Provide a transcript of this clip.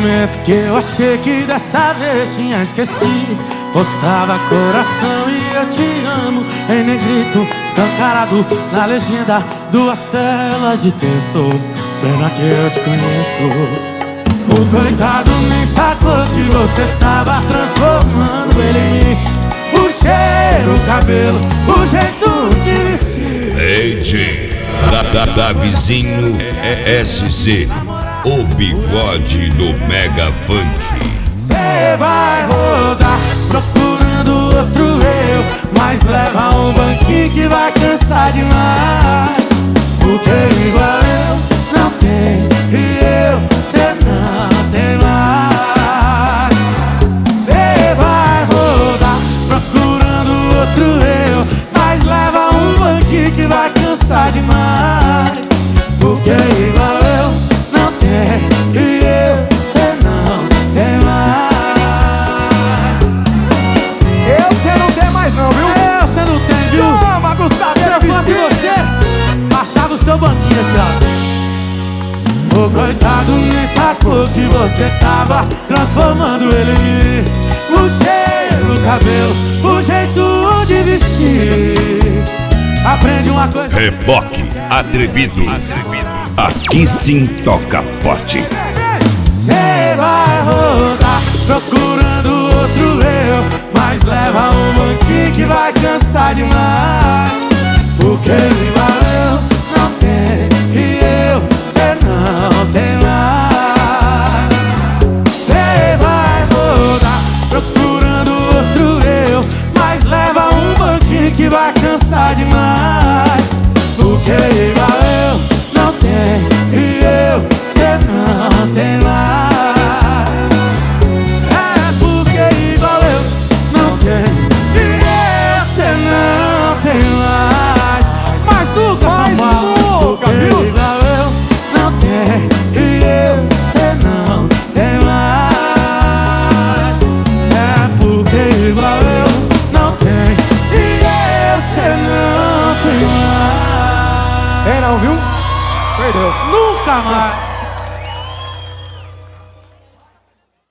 momento que eu achei que dessa vez tinha esquecido, postava coração e eu te amo em negrito, escancarado na legenda, duas telas de texto. Pena que eu te conheço. O coitado nem sacou que você tava transformando ele em mim. O cheiro, o cabelo, o jeito de vestir. Eite, da vizinho SC, o bigode do Mega Funk. Cê vai rodar procurando outro eu, mas leva um banquinho que vai cansar demais. Porque igual eu não tem e eu, cê não tem mais. Cê vai rodar procurando outro eu, mas leva um banquinho que vai cansar demais. Porque igual eu não tem e eu, cê não tem mais. Eu cê não tem mais não, viu? Cê não tem, viu? Chama, Gustavo! Se eu fosse você, baixava o seu banquinho aqui, ó. O coitado nem sacou que você tava transformando ele em mim. O cheiro, o cabelo, o jeito de vestir. Aprende uma coisa. Reboque atrevido. Aqui sim toca forte. Cê vai rodar procurando outro eu, mas leva um banquinho que vai cansar demais. Porque igual eu não tem e eu, cê não tem mais. Cê vai rodar procurando outro eu, mas leva um banquinho que vai cansar demais. Porque igual eu não tem e eu, cê não tem mais. É porque igual eu não tenho e eu, cê não tem mais. Mas nunca, São Paulo, nunca, viu? porque igual eu não tenho e eu, cê não tem mais. É porque igual eu não tenho e eu, cê não tem mais. Tem não, viu? Perdeu. Nunca mais.